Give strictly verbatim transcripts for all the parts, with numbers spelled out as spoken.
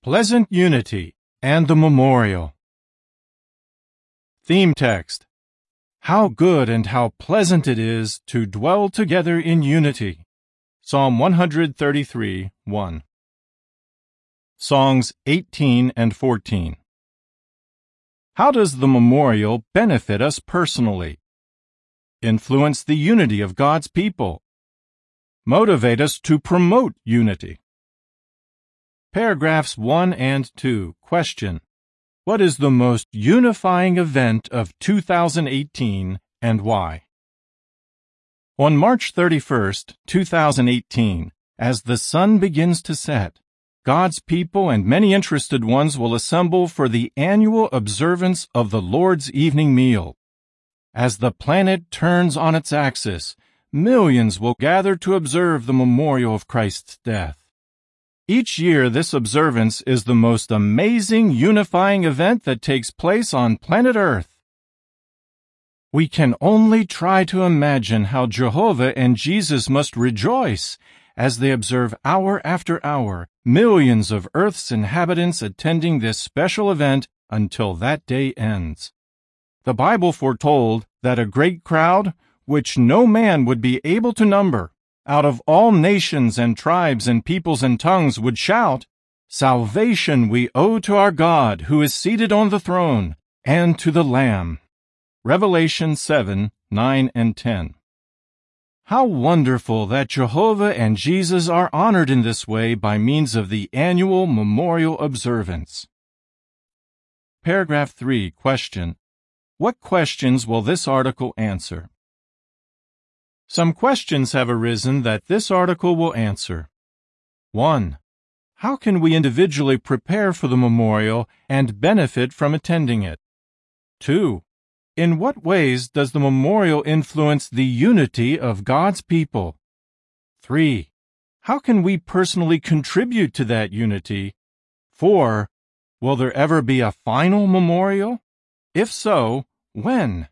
Pleasant Unity and the Memorial. Theme text: How good and how pleasant it is to dwell together in unity. Psalm one thirty-three, one. Songs eighteen and fourteen. How does the memorial benefit us personally? Influence the unity of God's people. Motivate us to promote unity. Paragraphs one and two. Question: What is the most unifying event of two thousand eighteen and why? On March thirty-first, two thousand eighteen, as the sun begins to set, God's people and many interested ones will assemble for the annual observance of the Lord's evening meal. As the planet turns on its axis, millions will gather to observe the memorial of Christ's death. Each year, this observance is the most amazing unifying event that takes place on planet Earth. We can only try to imagine how Jehovah and Jesus must rejoice as they observe hour after hour millions of Earth's inhabitants attending this special event until that day ends. The Bible foretold that a great crowd, which no man would be able to number, out of all nations and tribes and peoples and tongues would shout, "Salvation we owe to our God who is seated on the throne, and to the Lamb." Revelation seven, nine and ten. How wonderful that Jehovah and Jesus are honored in this way by means of the annual memorial observance. Paragraph three. Question: What questions will this article answer? Some questions have arisen that this article will answer. one. How can we individually prepare for the memorial and benefit from attending it? two. In what ways does the memorial influence the unity of God's people? three. How can we personally contribute to that unity? four. Will there ever be a final memorial? If so, when?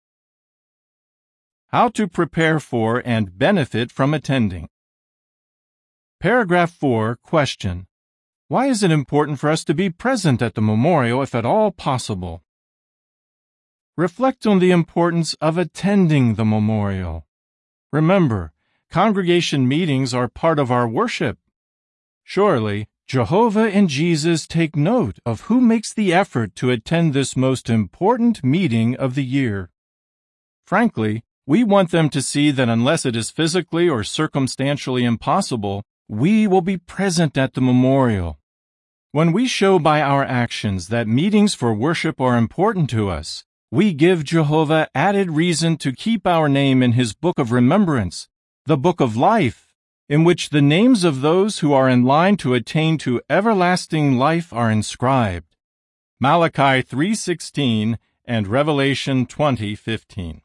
How to prepare for and benefit from attending. Paragraph four. Question: Why is it important for us to be present at the memorial if at all possible? Reflect on the importance of attending the memorial. Remember, congregation meetings are part of our worship. Surely, Jehovah and Jesus take note of who makes the effort to attend this most important meeting of the year. Frankly, we want them to see that unless it is physically or circumstantially impossible, we will be present at the memorial. When we show by our actions that meetings for worship are important to us, we give Jehovah added reason to keep our name in His book of remembrance, the book of life, in which the names of those who are in line to attain to everlasting life are inscribed. Malachi three sixteen and Revelation twenty fifteen.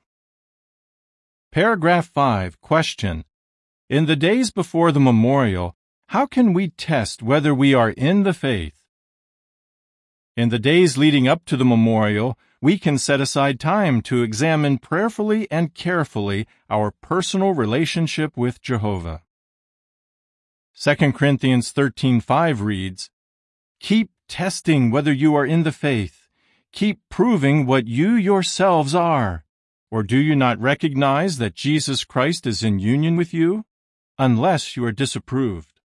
Paragraph five. Question: In the days before the memorial, how can we test whether we are in the faith? In the days leading up to the memorial, we can set aside time to examine prayerfully and carefully our personal relationship with Jehovah. Second Corinthians thirteen five reads, "Keep testing whether you are in the faith. Keep proving what you yourselves are. Or do you not recognize that Jesus Christ is in union with you, unless you are disapproved?"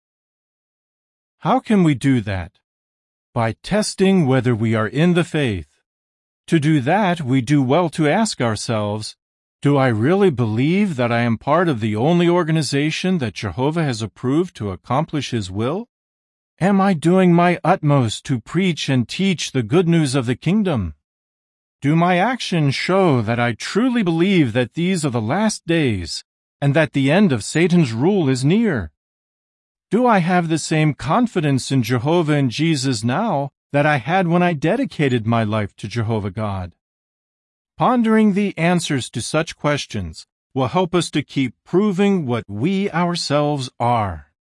How can we do that? By testing whether we are in the faith. To do that, we do well to ask ourselves, do I really believe that I am part of the only organization that Jehovah has approved to accomplish His will? Am I doing my utmost to preach and teach the good news of the kingdom? Do my actions show that I truly believe that these are the last days and that the end of Satan's rule is near? Do I have the same confidence in Jehovah and Jesus now that I had when I dedicated my life to Jehovah God? Pondering the answers to such questions will help us to keep proving what we ourselves are.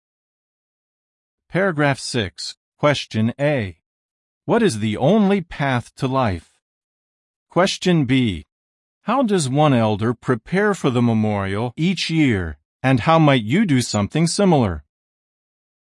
Paragraph six. Question A. What is the only path to life? Question B. How does one elder prepare for the memorial each year, and how might you do something similar?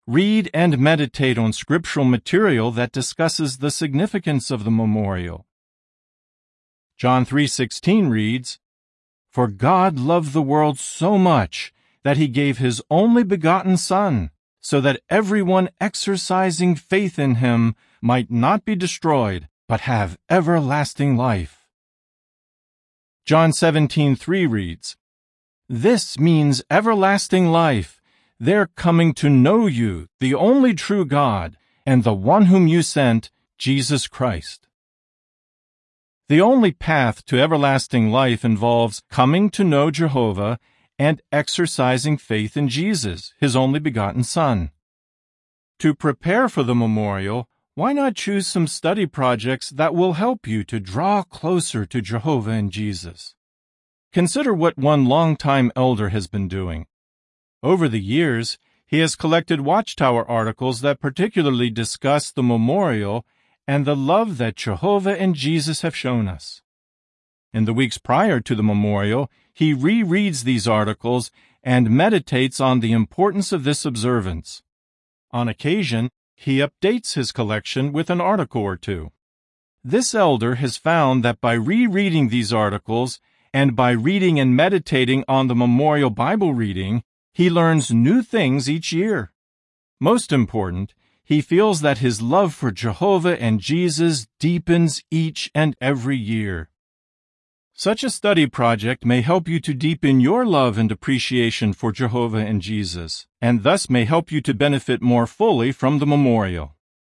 read and meditate on scriptural material that discusses the significance of the memorial. John three sixteen reads, "For God loved the world so much that he gave his only begotten Son, so that everyone exercising faith in him might not be destroyed, but have everlasting life." John seventeen three reads, "This means everlasting life, their coming to know you, the only true God, and the one whom you sent, Jesus Christ." The only path to everlasting life involves coming to know Jehovah and exercising faith in Jesus, his only begotten Son. To prepare for the memorial, why not choose some study projects that will help you to draw closer to Jehovah and Jesus? Consider what one longtime elder has been doing. Over the years, he has collected Watchtower articles that particularly discuss the memorial and the love that Jehovah and Jesus have shown us. In the weeks prior to the memorial, he rereads these articles and meditates on the importance of this observance. On occasion, he updates his collection with an article or two. This elder has found that by rereading these articles and by reading and meditating on the memorial Bible reading, he learns new things each year. Most important, he feels that his love for Jehovah and Jesus deepens each and every year. Such a study project may help you to deepen your love and appreciation for Jehovah and Jesus, and thus may help you to benefit more fully from the memorial.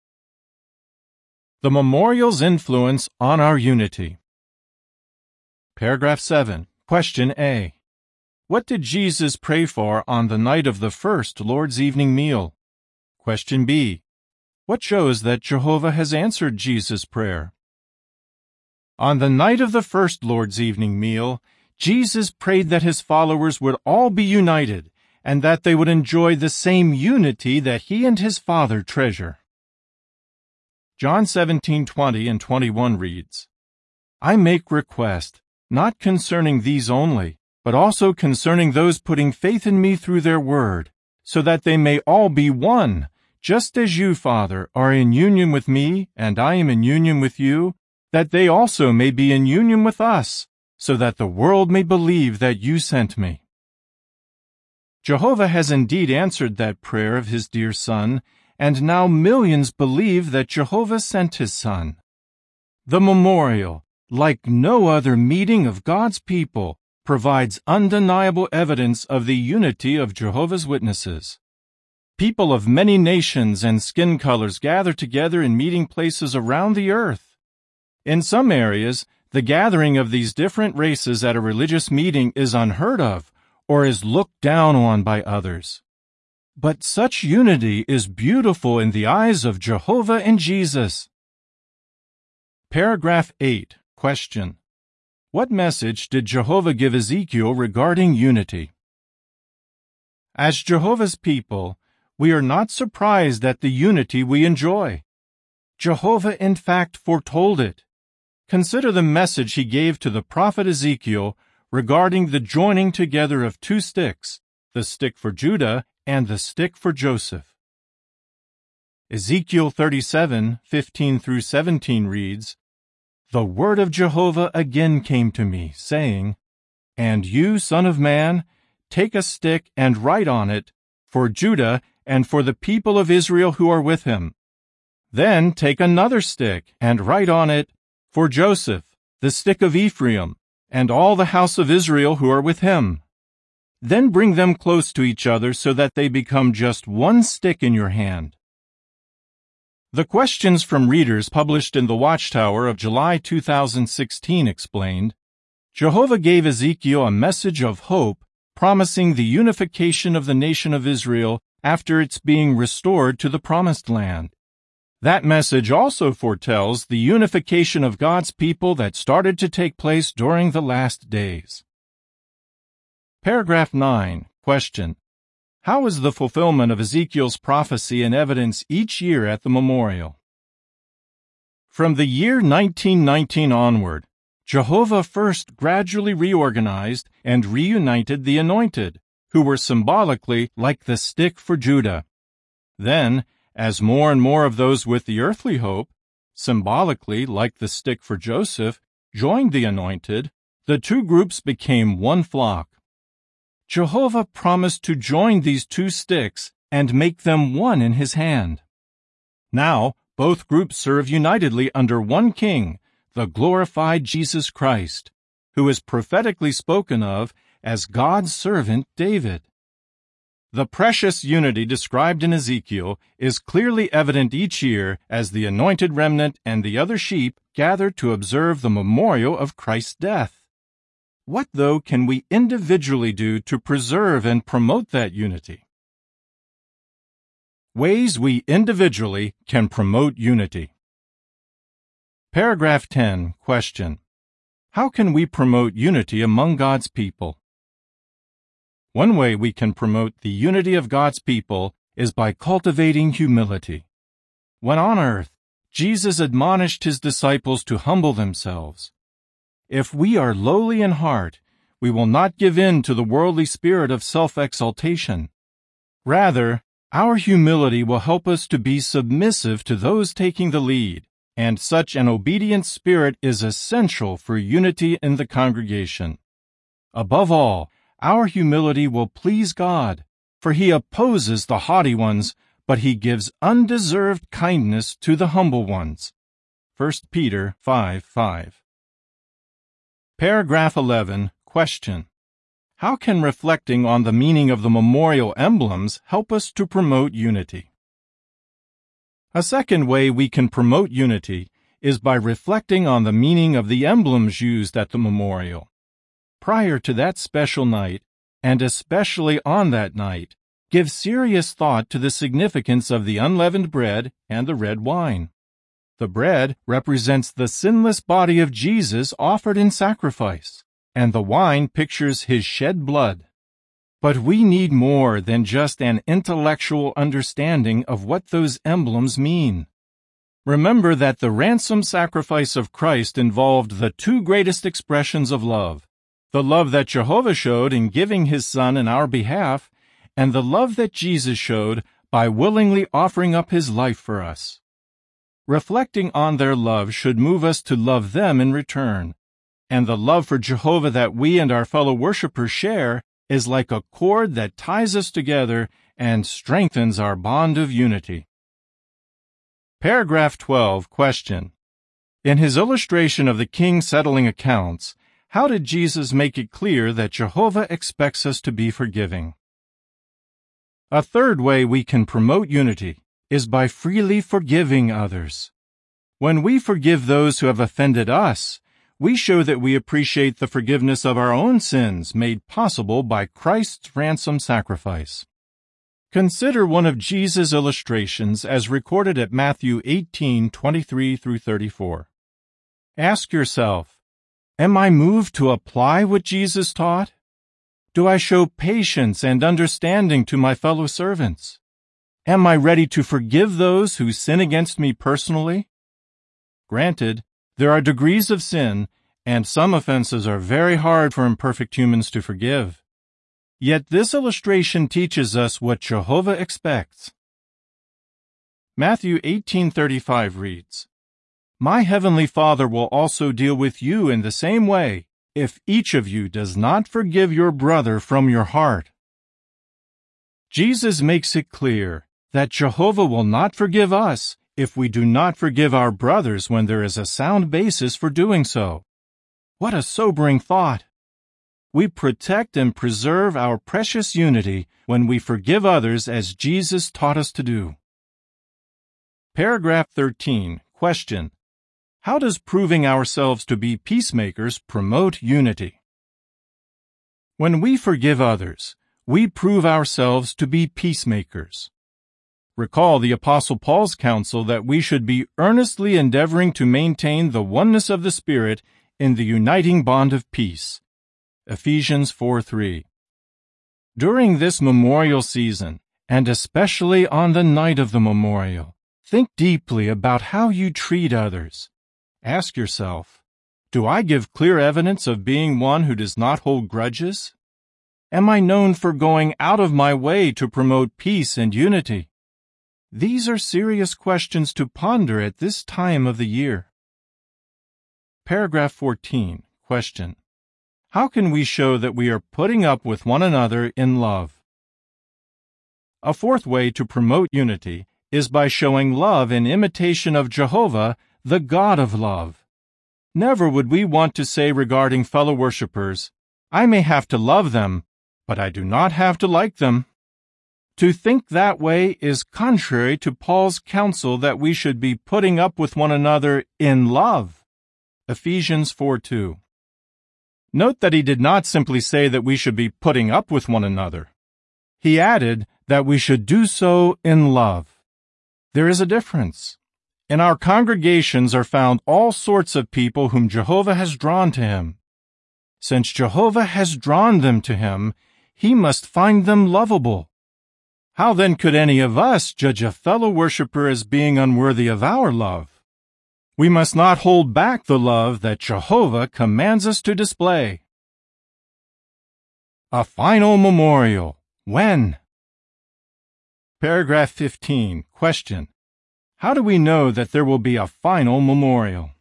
The memorial's influence on our unity. Paragraph seven. Question A. What did Jesus pray for on the night of the first Lord's evening meal? Question B. What shows that Jehovah has answered Jesus' prayer? On the night of the first Lord's evening meal, Jesus prayed that his followers would all be united and that they would enjoy the same unity that he and his Father treasure. John seventeen twenty and twenty-one reads, "I make request, not concerning these only, but also concerning those putting faith in me through their word, so that they may all be one, just as you, Father, are in union with me, and I am in union with you, that they also may be in union with us, so that the world may believe that you sent me." Jehovah has indeed answered that prayer of his dear Son, and now millions believe that Jehovah sent his Son. The memorial, like no other meeting of God's people, provides undeniable evidence of the unity of Jehovah's Witnesses. People of many nations and skin colors gather together in meeting places around the earth. In some areas, the gathering of these different races at a religious meeting is unheard of or is looked down on by others. But such unity is beautiful in the eyes of Jehovah and Jesus. Paragraph eight. Question. What message did Jehovah give Ezekiel regarding unity? As Jehovah's people, we are not surprised at the unity we enjoy. Jehovah in fact foretold it. Consider the message he gave to the prophet Ezekiel regarding the joining together of two sticks, the stick for Judah and the stick for Joseph. Ezekiel thirty-seven, fifteen through seventeen reads, "The word of Jehovah again came to me, saying, And you, son of man, take a stick and write on it, for Judah and for the people of Israel who are with him. Then take another stick and write on it, for Joseph, the stick of Ephraim, and all the house of Israel who are with him. Then bring them close to each other so that they become just one stick in your hand." The questions from readers published in the Watchtower of July two thousand sixteen explained, Jehovah gave Ezekiel a message of hope, promising the unification of the nation of Israel after its being restored to the Promised Land. That message also foretells the unification of God's people that started to take place during the last days. Paragraph nine. Question. How is the fulfillment of Ezekiel's prophecy in evidence each year at the memorial? From the year nineteen nineteen onward, Jehovah first gradually reorganized and reunited the anointed, who were symbolically like the stick for Judah. Then, as more and more of those with the earthly hope, symbolically like the stick for Joseph, joined the anointed, the two groups became one flock. Jehovah promised to join these two sticks and make them one in his hand. Now, both groups serve unitedly under one king, the glorified Jesus Christ, who is prophetically spoken of as God's servant David. The precious unity described in Ezekiel is clearly evident each year as the anointed remnant and the other sheep gather to observe the memorial of Christ's death. What, though, can we individually do to preserve and promote that unity? Ways we individually can promote unity. Paragraph ten, question. How can we promote unity among God's people? One way we can promote the unity of God's people is by cultivating humility. When on earth, Jesus admonished his disciples to humble themselves. If we are lowly in heart, we will not give in to the worldly spirit of self-exaltation. Rather, our humility will help us to be submissive to those taking the lead, and such an obedient spirit is essential for unity in the congregation. Above all, our humility will please God, for he opposes the haughty ones, but he gives undeserved kindness to the humble ones. First Peter five five. Paragraph eleven, question. How can reflecting on the meaning of the memorial emblems help us to promote unity? A second way we can promote unity is by reflecting on the meaning of the emblems used at the memorial. Prior to that special night, and especially on that night, give serious thought to the significance of the unleavened bread and the red wine. The bread represents the sinless body of Jesus offered in sacrifice, and the wine pictures his shed blood. But we need more than just an intellectual understanding of what those emblems mean. Remember that the ransom sacrifice of Christ involved the two greatest expressions of love, the love that Jehovah showed in giving his Son in our behalf, and the love that Jesus showed by willingly offering up his life for us. Reflecting on their love should move us to love them in return, and the love for Jehovah that we and our fellow worshipers share is like a cord that ties us together and strengthens our bond of unity. Paragraph twelve, question. In his illustration of the king settling accounts, how did Jesus make it clear that Jehovah expects us to be forgiving? A third way we can promote unity is by freely forgiving others. When we forgive those who have offended us, we show that we appreciate the forgiveness of our own sins made possible by Christ's ransom sacrifice. Consider one of Jesus' illustrations as recorded at Matthew eighteen twenty-three through thirty-four. Ask yourself, am I moved to apply what Jesus taught? Do I show patience and understanding to my fellow servants? Am I ready to forgive those who sin against me personally? Granted, there are degrees of sin, and some offenses are very hard for imperfect humans to forgive. Yet this illustration teaches us what Jehovah expects. Matthew eighteen thirty-five reads, My heavenly Father will also deal with you in the same way, if each of you does not forgive your brother from your heart. Jesus makes it clear that Jehovah will not forgive us if we do not forgive our brothers when there is a sound basis for doing so. What a sobering thought! We protect and preserve our precious unity when we forgive others as Jesus taught us to do. Paragraph thirteen, question. How does proving ourselves to be peacemakers promote unity? When we forgive others, we prove ourselves to be peacemakers. Recall the Apostle Paul's counsel that we should be earnestly endeavoring to maintain the oneness of the Spirit in the uniting bond of peace. Ephesians four three. During this memorial season, and especially on the night of the memorial, think deeply about how you treat others. Ask yourself, do I give clear evidence of being one who does not hold grudges? Am I known for going out of my way to promote peace and unity? These are serious questions to ponder at this time of the year. Paragraph fourteen. Question. How can we show that we are putting up with one another in love? A fourth way to promote unity is by showing love in imitation of Jehovah, the God of love. Never would we want to say regarding fellow worshipers, I may have to love them, but I do not have to like them. To think that way is contrary to Paul's counsel that we should be putting up with one another in love. Ephesians four two. Note that he did not simply say that we should be putting up with one another. He added that we should do so in love. There is a difference. In our congregations are found all sorts of people whom Jehovah has drawn to him. Since Jehovah has drawn them to him, he must find them lovable. How then could any of us judge a fellow worshiper as being unworthy of our love? We must not hold back the love that Jehovah commands us to display. A final memorial. When? Paragraph fifteen. Question. How do we know that there will be a final memorial?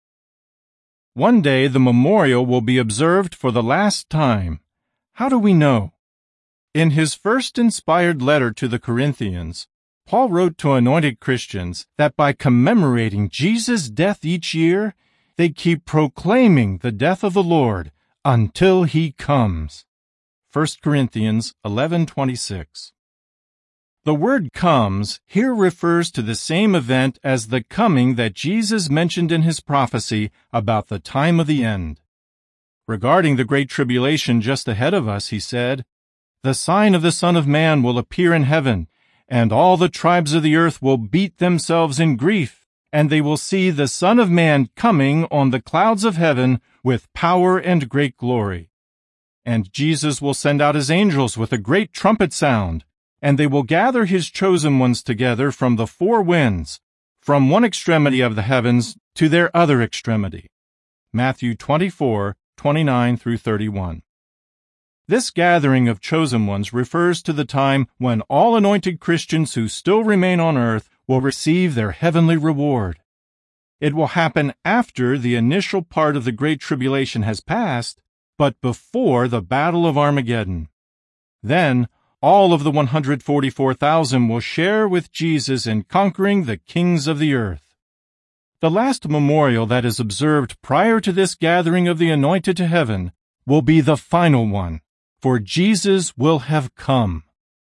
One day the memorial will be observed for the last time. How do we know? In his first inspired letter to the Corinthians, Paul wrote to anointed Christians that by commemorating Jesus' death each year, they keep proclaiming the death of the Lord until he comes. First Corinthians eleven twenty-six. The word comes here refers to the same event as the coming that Jesus mentioned in his prophecy about the time of the end. Regarding the great tribulation just ahead of us, he said, The sign of the Son of Man will appear in heaven, and all the tribes of the earth will beat themselves in grief, and they will see the Son of Man coming on the clouds of heaven with power and great glory. And Jesus will send out his angels with a great trumpet sound, and they will gather his chosen ones together from the four winds, from one extremity of the heavens to their other extremity. Matthew twenty-four, twenty-nine through thirty-one. This gathering of chosen ones refers to the time when all anointed Christians who still remain on earth will receive their heavenly reward. It will happen after the initial part of the Great Tribulation has passed, but before the Battle of Armageddon. Then, all of the one hundred forty-four thousand will share with Jesus in conquering the kings of the earth. The last memorial that is observed prior to this gathering of the anointed to heaven will be the final one, for Jesus will have come.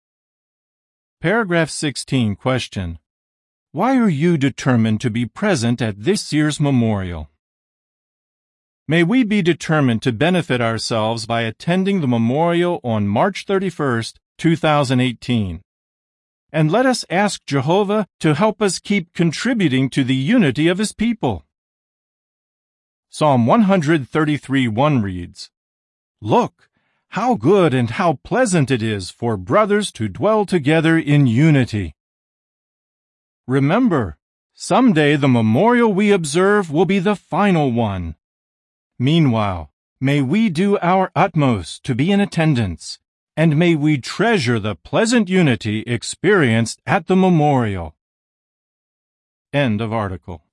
Paragraph sixteen. Question. Why are you determined to be present at this year's memorial? May we be determined to benefit ourselves by attending the memorial on March thirty-first, two thousand eighteen. And let us ask Jehovah to help us keep contributing to the unity of his people. Psalm one thirty-three one reads, Look, how good and how pleasant it is for brothers to dwell together in unity. Remember, someday the memorial we observe will be the final one. Meanwhile, may we do our utmost to be in attendance, and may we treasure the pleasant unity experienced at the memorial. End of article.